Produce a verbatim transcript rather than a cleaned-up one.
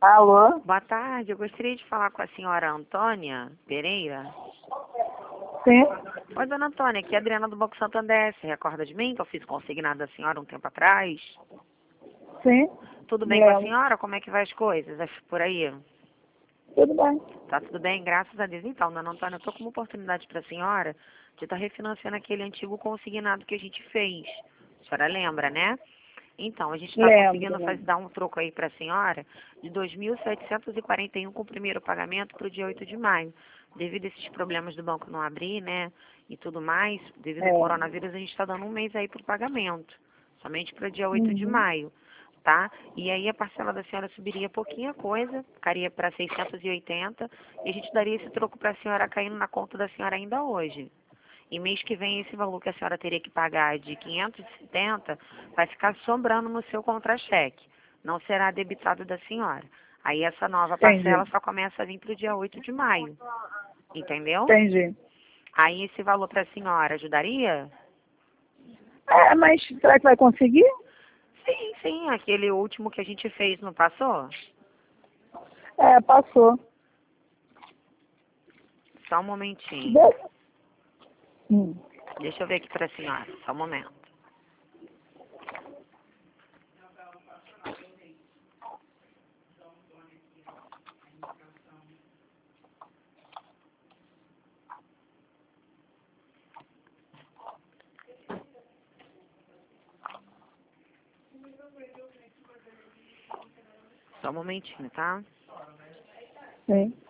Alô? Boa tarde, eu gostaria de falar com a senhora Antônia Pereira. Sim. Oi, dona Antônia, aqui é a Adriana do Banco Santander. Você recorda de mim que eu fiz consignado da senhora um tempo atrás? Sim. Tudo bem Lembro. com a senhora? Como é que vai as coisas Acho por aí? Tudo bem. Tá tudo bem, graças a Deus. Então, dona Antônia, eu tô com uma oportunidade para a senhora de estar refinanciando aquele antigo consignado que a gente fez. A senhora lembra, né? Então, a gente está Lembro. conseguindo faz, dar um troco aí para a senhora de dois mil setecentos e quarenta e um com o primeiro pagamento para o dia oito de maio. Devido a esses problemas do banco não abrir, né, e tudo mais, devido É. ao coronavírus, a gente está dando um mês aí para o pagamento, somente para o dia oito de Uhum. maio, tá? E aí a parcela da senhora subiria pouquinha coisa, ficaria para seiscentos e oitenta, e a gente daria esse troco para a senhora caindo na conta da senhora ainda hoje. E mês que vem esse valor que a senhora teria que pagar de quinhentos e setenta vai ficar sobrando no seu contra-cheque. Não será debitado da senhora. Aí essa nova parcela Entendi. só começa a vir para o dia oito de maio. Entendeu? Entendi. Aí esse valor para a senhora ajudaria? É, mas será que vai conseguir? Sim, sim. Aquele último que a gente fez não passou? É, passou. Só um momentinho. De- Hum. Deixa eu ver aqui para a senhora. Só um momento. Só um momentinho, tá? Sim.